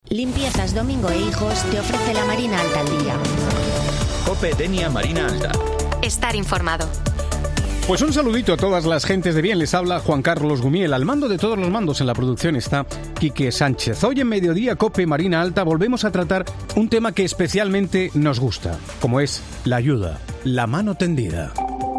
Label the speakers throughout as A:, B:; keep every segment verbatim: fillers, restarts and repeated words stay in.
A: Limpiezas Domingo e Hijos te ofrece la Marina Alta al día.
B: COPE Denia Marina Alta.
A: Estar informado.
C: Pues un saludito a todas las gentes de bien. Les habla Juan Carlos Gumiel. Al mando de todos los mandos en la producción está Quique Sánchez. Hoy en Mediodía COPE Marina Alta volvemos a tratar un tema que especialmente nos gusta, como es la ayuda, la mano tendida.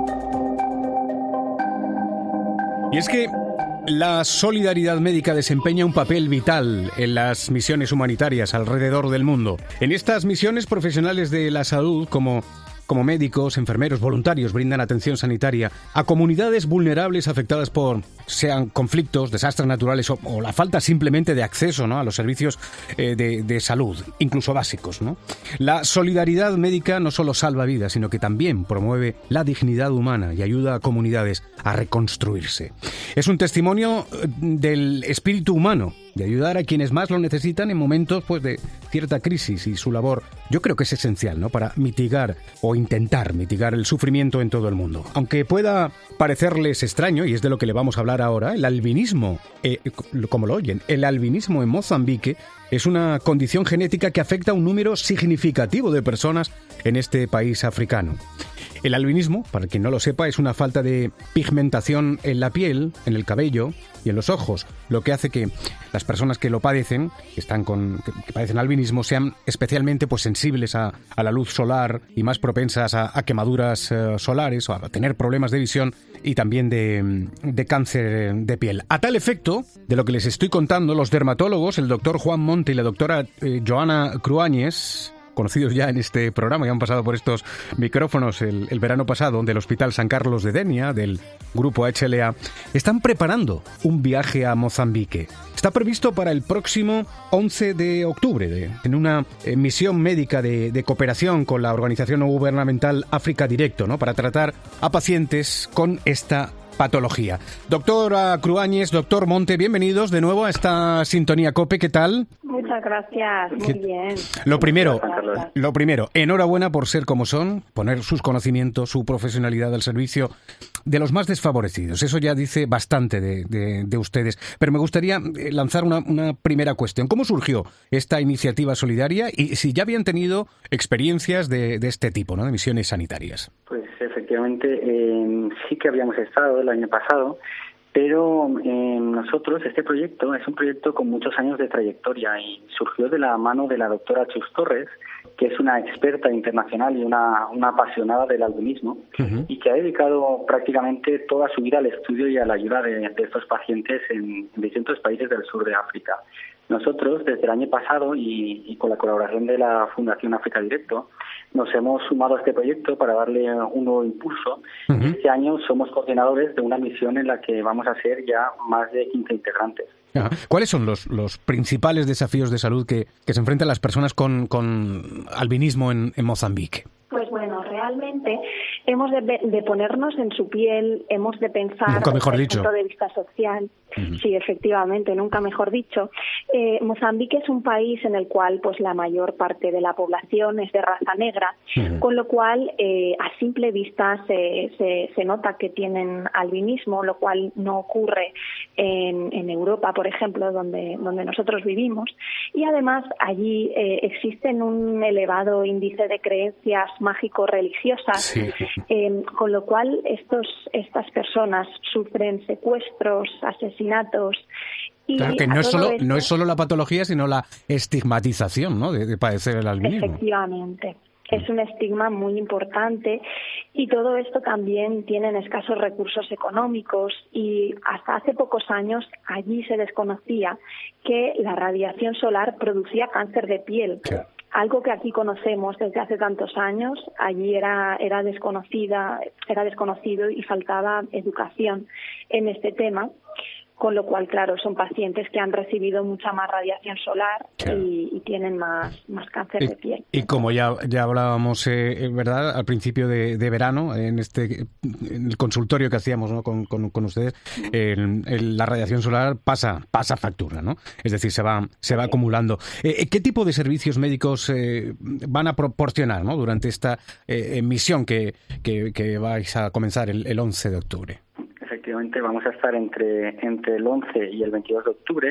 C: Y es que la solidaridad médica desempeña un papel vital en las misiones humanitarias alrededor del mundo. En estas misiones, profesionales de la salud, como, como médicos, enfermeros, voluntarios, brindan atención sanitaria a comunidades vulnerables afectadas por, sean conflictos, desastres naturales o, o la falta simplemente de acceso, ¿no?, a los servicios eh, de, de salud, incluso básicos, ¿no? La solidaridad médica no solo salva vidas, sino que también promueve la dignidad humana y ayuda a comunidades a reconstruirse. Es un testimonio del espíritu humano, de ayudar a quienes más lo necesitan en momentos, pues, de cierta crisis, y su labor yo creo que es esencial, ¿no?, para mitigar o intentar mitigar el sufrimiento en todo el mundo. Aunque pueda parecerles extraño, y es de lo que le vamos a hablar ahora, el albinismo, eh, como lo oyen, el albinismo en Mozambique es una condición genética que afecta a un número significativo de personas en este país africano. El albinismo, para quien no lo sepa, es una falta de pigmentación en la piel, en el cabello y en los ojos, lo que hace que las personas que lo padecen, que están con, que padecen albinismo, sean especialmente, pues, sensibles a, a la luz solar y más propensas a, a quemaduras uh, solares o a tener problemas de visión y también de, de cáncer de piel. A tal efecto, de lo que les estoy contando, los dermatólogos, el doctor Juan Monte y la doctora eh, Joana Cruáñez, conocidos ya en este programa, que han pasado por estos micrófonos el, el verano pasado, del Hospital San Carlos de Denia, del Grupo H L A, están preparando un viaje a Mozambique. Está previsto para el próximo once de octubre, de, en una eh, misión médica de, de cooperación con la organización no gubernamental África Directo, ¿no?, para tratar a pacientes con esta patología. Doctora Cruáñez, doctor Monte, bienvenidos de nuevo a esta sintonía COPE. ¿Qué tal?
D: Muchas gracias, muy bien.
C: Lo primero, lo primero, enhorabuena por ser como son, poner sus conocimientos, su profesionalidad al servicio de los más desfavorecidos. Eso ya dice bastante de, de, de ustedes. Pero me gustaría lanzar una, una primera cuestión. ¿Cómo surgió esta iniciativa solidaria y si ya habían tenido experiencias de, de este tipo, ¿no?, de misiones sanitarias?
E: Pues efectivamente eh, sí que habíamos estado el año pasado, pero eh, nosotros, este proyecto es un proyecto con muchos años de trayectoria y surgió de la mano de la doctora Chus Torres, que es una experta internacional y una, una apasionada del albinismo, uh-huh. y que ha dedicado prácticamente toda su vida al estudio y a la ayuda de, de estos pacientes en, en distintos países del sur de África. Nosotros, desde el año pasado, y, y con la colaboración de la Fundación África Directo, nos hemos sumado a este proyecto para darle un nuevo impulso. Uh-huh. Este año somos coordinadores de una misión en la que vamos a ser ya más de quince integrantes.
C: Ajá. ¿Cuáles son los, los principales desafíos de salud que, que se enfrentan las personas con, con albinismo en, en Mozambique?
D: Pues bueno, realmente hemos de, de ponernos en su piel, hemos de pensar
C: nunca mejor
D: desde
C: dicho.
D: el punto de vista social. Uh-huh. Sí, efectivamente, nunca mejor dicho. Eh, Mozambique es un país en el cual, pues, la mayor parte de la población es de raza negra, uh-huh. con lo cual eh, a simple vista se, se, se nota que tienen albinismo, lo cual no ocurre en, en Europa, por ejemplo, donde, donde nosotros vivimos. Y además allí eh, existen un elevado índice de creencias mágico-religiosas, sí. eh, con lo cual estos estas personas sufren secuestros, asesinatos. Y
C: claro que no es solo
D: esto,
C: no es solo la patología, sino la estigmatización, ¿no?, de, de padecer el albinismo.
D: Efectivamente. Es un estigma muy importante y todo esto también tienen escasos recursos económicos y hasta hace pocos años allí se desconocía que la radiación solar producía cáncer de piel. Sí. Algo que aquí conocemos desde hace tantos años, allí era era desconocida, era desconocido y faltaba educación en este tema. Con lo cual, claro, son pacientes que han recibido mucha más radiación solar, claro. y, y tienen más, más cáncer
C: y,
D: de piel.
C: Y como ya ya hablábamos, eh, verdad, al principio de, de verano, en este en el consultorio que hacíamos, ¿no?, con, con, con ustedes, el, el, la radiación solar pasa pasa factura, ¿no? Es decir, se va se va sí. acumulando. Eh, ¿Qué tipo de servicios médicos eh, van a proporcionar, ¿no?, durante esta eh, misión que, que, que vais a comenzar el, el once de octubre?
E: Efectivamente, vamos a estar entre entre el once y el veintidós de octubre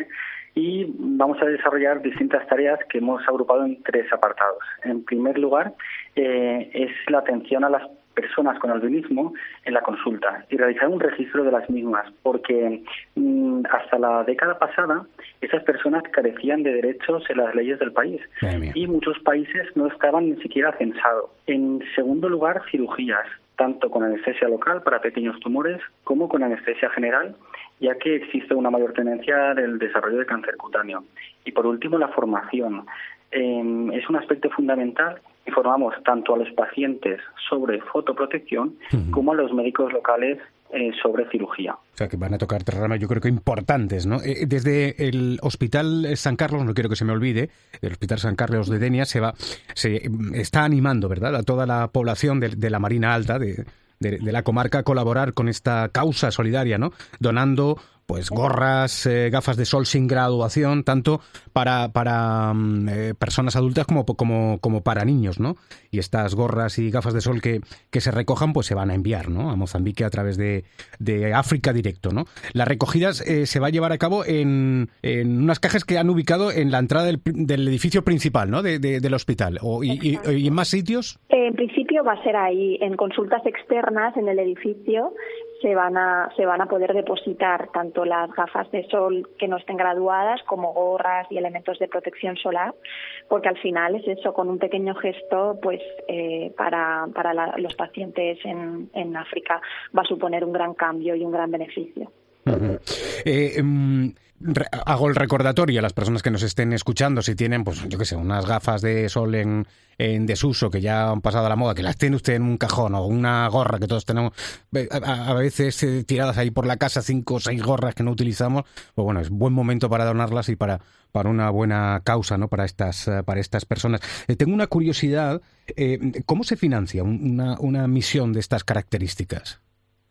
E: y vamos a desarrollar distintas tareas que hemos agrupado en tres apartados. En primer lugar, eh, es la atención a las personas con albinismo en la consulta y realizar un registro de las mismas, porque mmm, hasta la década pasada esas personas carecían de derechos en las leyes del país y muchos países no estaban ni siquiera censados. En segundo lugar, cirugías, tanto con anestesia local para pequeños tumores como con anestesia general, ya que existe una mayor tendencia del desarrollo de cáncer cutáneo. Y por último, la formación. Eh, es un aspecto fundamental. Informamos tanto a los pacientes sobre fotoprotección uh-huh. como a los médicos locales eh, sobre cirugía.
C: O sea, que van a tocar terrenos, yo creo que importantes, ¿no? Eh, desde el Hospital San Carlos, no quiero que se me olvide, el Hospital San Carlos de Denia se va, se está animando, ¿verdad?, a toda la población de, de la Marina Alta, de, de, de la comarca, a colaborar con esta causa solidaria, ¿no? Donando pues gorras, eh, gafas de sol sin graduación, tanto para para eh, personas adultas como, como como para niños, ¿no? Y estas gorras y gafas de sol que, que se recojan, pues se van a enviar, ¿no?, a Mozambique a través de, de África Directo, ¿no? Las recogidas eh, se va a llevar a cabo en, en unas cajas que han ubicado en la entrada del, del edificio principal, ¿no?, de, de, del hospital. O, y, y, ¿Y en más sitios?
D: En principio va a ser ahí, en consultas externas en el edificio. Se van a se van a poder depositar tanto las gafas de sol que no estén graduadas como gorras y elementos de protección solar, porque al final es eso, con un pequeño gesto, pues eh, para para la, los pacientes en, en África va a suponer un gran cambio y un gran beneficio.
C: Uh-huh. Eh, um... Hago el recordatorio a las personas que nos estén escuchando, si tienen, pues yo qué sé, unas gafas de sol en, en desuso que ya han pasado a la moda, que las tiene usted en un cajón, o una gorra que todos tenemos a, a veces eh, tiradas ahí por la casa, cinco o seis gorras que no utilizamos, pues bueno, es buen momento para donarlas y para, para una buena causa, ¿no?, para estas, para estas personas. Eh, tengo una curiosidad, eh, ¿cómo se financia una, una misión de estas características?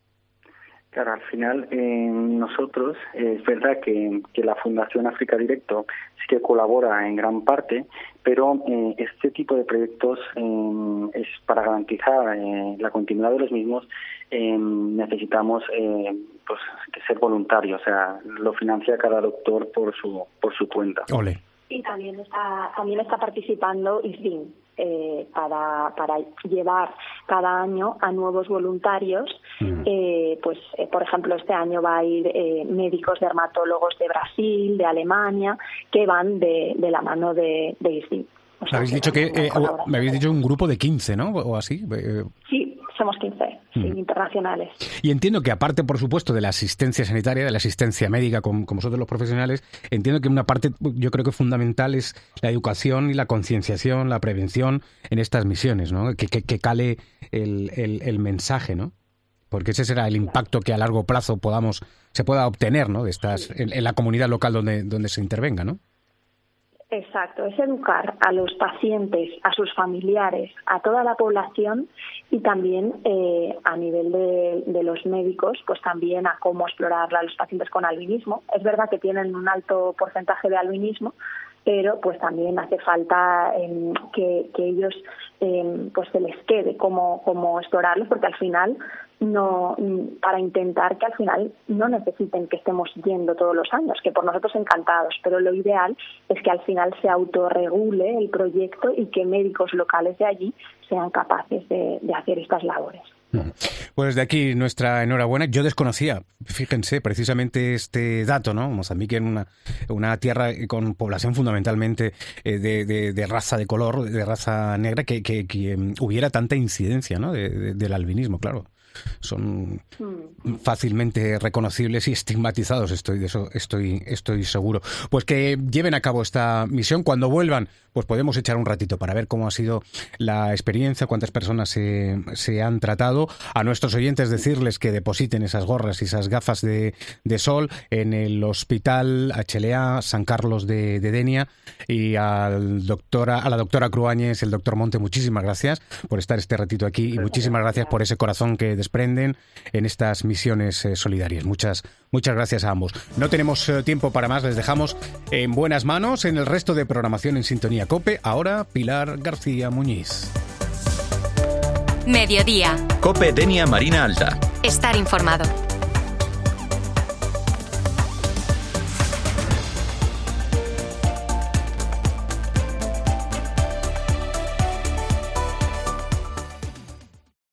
E: Claro, al final eh, nosotros, eh, es verdad que, que la Fundación África Directo sí que colabora en gran parte, pero eh, este tipo de proyectos eh, es para garantizar eh, la continuidad de los mismos, eh, necesitamos eh, pues que ser voluntarios, o sea, lo financia cada doctor por su por su cuenta.
C: Ole.
D: Y también está también está participando I S D I N eh, para para llevar cada año a nuevos voluntarios. Mm. Eh, pues eh, por ejemplo, este año va a ir eh, médicos dermatólogos de Brasil, de Alemania, que van de, de la mano de, de I S D I N. O sea,
C: me habéis dicho que eh, me habéis dicho un grupo de quince, ¿no? O así.
D: Sí, somos quince, sí, mm. internacionales.
C: Y entiendo que aparte, por supuesto, de la asistencia sanitaria, de la asistencia médica, como, como vosotros los profesionales, entiendo que una parte, yo creo que fundamental es la educación y la concienciación, la prevención en estas misiones, ¿no? Que, que, que cale el, el, el mensaje, ¿no? Porque ese será el impacto que a largo plazo podamos se pueda obtener, ¿no?, de estas en, en la comunidad local donde donde se intervenga, ¿no?
D: Exacto, es educar a los pacientes, a sus familiares, a toda la población y también eh, a nivel de, de los médicos, pues también a cómo explorar a los pacientes con albinismo. Es verdad que tienen un alto porcentaje de albinismo, pero pues también hace falta eh, que, que ellos eh, pues se les quede cómo, cómo explorarlos, porque al final no para intentar que al final no necesiten que estemos yendo todos los años, que por nosotros encantados, pero lo ideal es que al final se autorregule el proyecto y que médicos locales de allí sean capaces de, de hacer estas labores.
C: Pues de aquí nuestra enhorabuena. Yo desconocía, fíjense, precisamente este dato, ¿no? Mozambique en una, una tierra con población fundamentalmente eh, de, de, de raza de color, de raza negra, que, que, que um, hubiera tanta incidencia, ¿no?, de, de, del albinismo, claro. Son fácilmente reconocibles y estigmatizados, estoy de eso estoy estoy seguro. Pues que lleven a cabo esta misión. Cuando vuelvan, pues podemos echar un ratito para ver cómo ha sido la experiencia, cuántas personas se, se han tratado. A nuestros oyentes decirles que depositen esas gorras y esas gafas de, de sol en el Hospital H L A San Carlos de, de Denia. Y al doctora, a la doctora Cruáñez, el doctor Monte, muchísimas gracias por estar este ratito aquí y muchísimas gracias por ese corazón que desprenden en estas misiones eh, solidarias. Muchas, muchas gracias a ambos. No tenemos eh, tiempo para más, les dejamos en buenas manos en el resto de programación en Sintonía COPE. Ahora Pilar García Muñiz.
B: Mediodía. COPE Denia Marina Alta.
A: Estar informado.